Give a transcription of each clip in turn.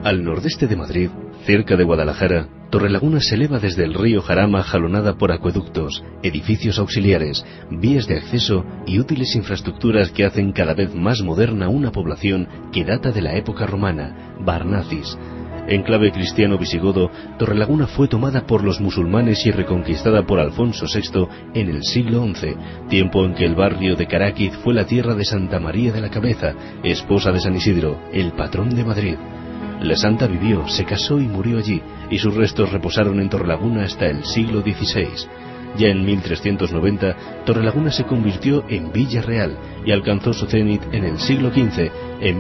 Al nordeste de Madrid, cerca de Guadalajara, Torrelaguna se eleva desde el río Jarama jalonada por acueductos, edificios auxiliares, vías de acceso y útiles infraestructuras que hacen cada vez más moderna una población que data de la época romana, Barnacis. Enclave cristiano visigodo, Torrelaguna fue tomada por los musulmanes y reconquistada por Alfonso VI en el siglo XI, tiempo en que el barrio de Caráquiz fue la tierra de Santa María de la Cabeza, esposa de San Isidro, el patrón de Madrid. La santa vivió, se casó y murió allí, y sus restos reposaron en Torrelaguna hasta el siglo XVI. Ya en 1390, Torrelaguna se convirtió en Villa Real y alcanzó su cenit en el siglo XV. En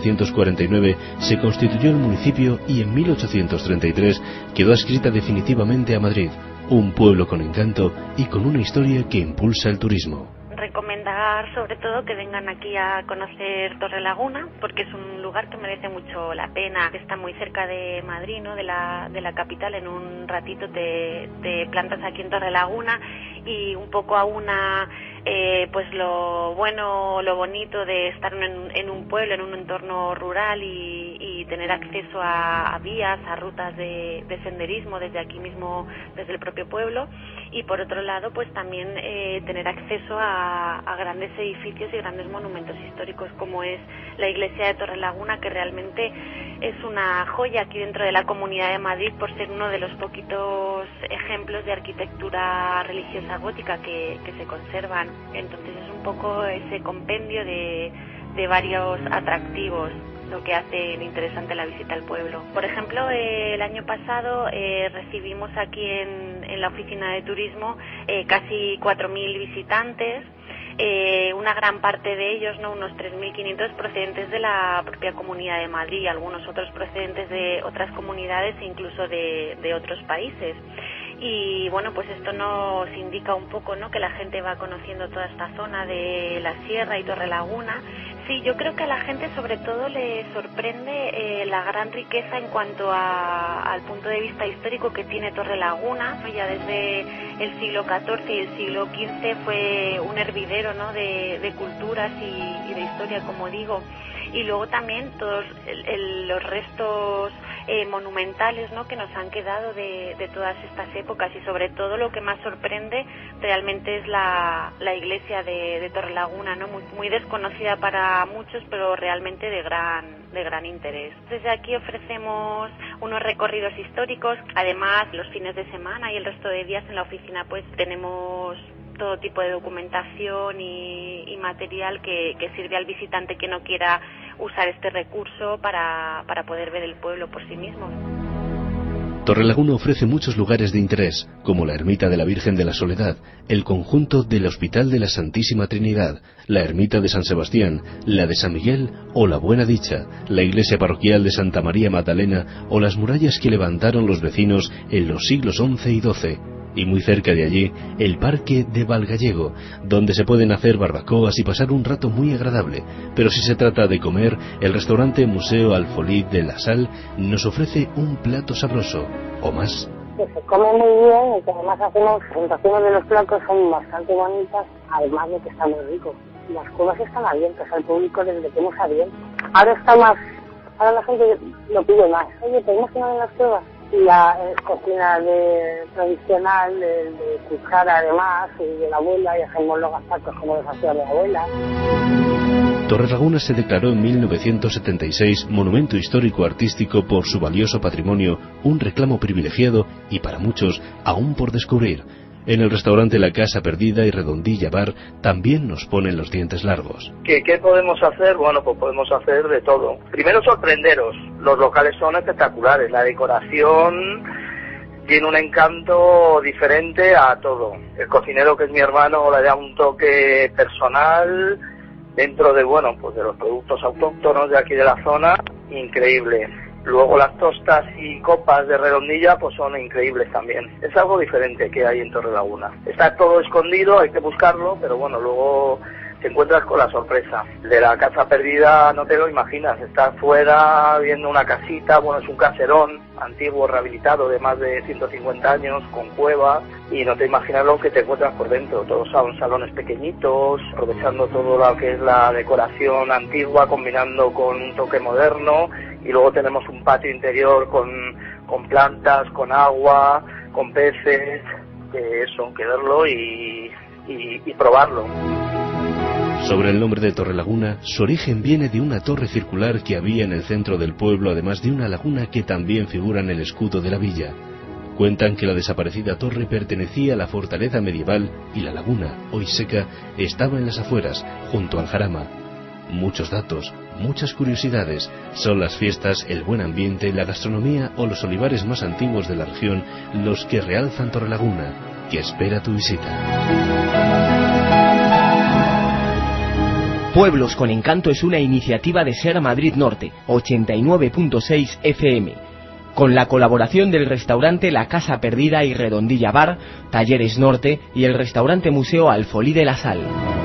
1749 se constituyó el municipio y en 1833 quedó adscrita definitivamente a Madrid, un pueblo con encanto y con una historia que impulsa el turismo. Recomendar sobre todo que vengan aquí a conocer Torrelaguna, porque es un lugar que merece mucho la pena. Está muy cerca de Madrid, ¿no? de la capital. En un ratito te plantas aquí en Torrelaguna y un poco aúna pues lo bueno, lo bonito de estar en un pueblo, en un entorno rural y tener acceso a vías, a rutas de senderismo desde aquí mismo, desde el propio pueblo. Y por otro lado, pues también tener acceso a grandes edificios y grandes monumentos históricos, como es la iglesia de Torrelaguna, que realmente es una joya aquí dentro de la Comunidad de Madrid por ser uno de los poquitos ejemplos de arquitectura religiosa gótica que se conservan. Entonces es un poco ese compendio de varios atractivos lo que hace interesante la visita al pueblo. Por ejemplo, el año pasado recibimos aquí en la oficina de turismo casi 4.000 visitantes, una gran parte de ellos, ¿no? Unos 3.500 procedentes de la propia Comunidad de Madrid, algunos otros procedentes de otras comunidades e incluso de otros países. Y bueno, pues esto nos indica un poco, ¿no?, que la gente va conociendo toda esta zona de la sierra y Torrelaguna. Sí, yo creo que a la gente sobre todo le sorprende la gran riqueza en cuanto al punto de vista histórico que tiene Torrelaguna, ¿no? Ya desde el siglo XIV y el siglo XV fue un hervidero, ¿no?, de culturas y de historia, como digo. Y luego también todos los restos monumentales, ¿no?, que nos han quedado de todas estas épocas, y sobre todo lo que más sorprende realmente es la iglesia de Torrelaguna, ¿no?, muy desconocida para muchos, pero realmente de gran interés. Desde aquí ofrecemos unos recorridos históricos, además los fines de semana y el resto de días en la oficina pues tenemos todo tipo de documentación y material que sirve al visitante que no quiera usar este recurso para poder ver el pueblo por sí mismo. Torrelaguna ofrece muchos lugares de interés, como la Ermita de la Virgen de la Soledad, el conjunto del Hospital de la Santísima Trinidad, la Ermita de San Sebastián, la de San Miguel o la Buena Dicha, la iglesia parroquial de Santa María Magdalena o las murallas que levantaron los vecinos en los siglos XI y XII. Y muy cerca de allí, el Parque de Valgallego, donde se pueden hacer barbacoas y pasar un rato muy agradable. Pero si se trata de comer, el restaurante Museo Alfolí de la Sal nos ofrece un plato sabroso, o más. Que se come muy bien y que además hacemos presentaciones de los platos, son bastante bonitas, además de que está muy rico. Las cuevas están abiertas al público desde que hemos abierto. Ahora la gente lo pide más. Oye, ¿podemos comer en las cuevas? Y la cocina tradicional de cuchara además y de la abuela, y hacemos los gazpachos como los hacía mi abuela. Torrelaguna se declaró en 1976 Monumento Histórico Artístico por su valioso patrimonio, un reclamo privilegiado y para muchos aún por descubrir. En el restaurante La Casa Perdida y Redondilla Bar también nos ponen los dientes largos. ¿Qué podemos hacer? Bueno, pues podemos hacer de todo. Primero, sorprenderos. Los locales son espectaculares. La decoración tiene un encanto diferente a todo. El cocinero, que es mi hermano, le da un toque personal dentro de, bueno, pues de los productos autóctonos de aquí de la zona. Increíble. Luego las tostas y copas de Redondilla pues son increíbles también. Es algo diferente que hay en Torrelaguna. Está todo escondido, hay que buscarlo, pero bueno, luego te encuentras con la sorpresa. De la Casa Perdida no te lo imaginas, estás fuera viendo una casita, bueno, es un caserón antiguo rehabilitado de más de 150 años, con cueva, y no te imaginas lo que te encuentras por dentro. Todos son salones pequeñitos, aprovechando todo lo que es la decoración antigua, combinando con un toque moderno, y luego tenemos un patio interior con plantas, con agua, con peces, que verlo y probarlo. Sobre el nombre de Torrelaguna, su origen viene de una torre circular que había en el centro del pueblo, además de una laguna que también figura en el escudo de la villa. Cuentan que la desaparecida torre pertenecía a la fortaleza medieval y la laguna, hoy seca, estaba en las afueras, junto al jarama. Muchos datos, muchas curiosidades, son las fiestas, el buen ambiente, la gastronomía o los olivares más antiguos de la región los que realzan Torrelaguna, que espera tu visita. Pueblos con Encanto es una iniciativa de Ser Madrid Norte, 89.6 FM, con la colaboración del restaurante La Casa Perdida y Redondilla Bar, Talleres Norte y el restaurante Museo Alfolí de la Sal.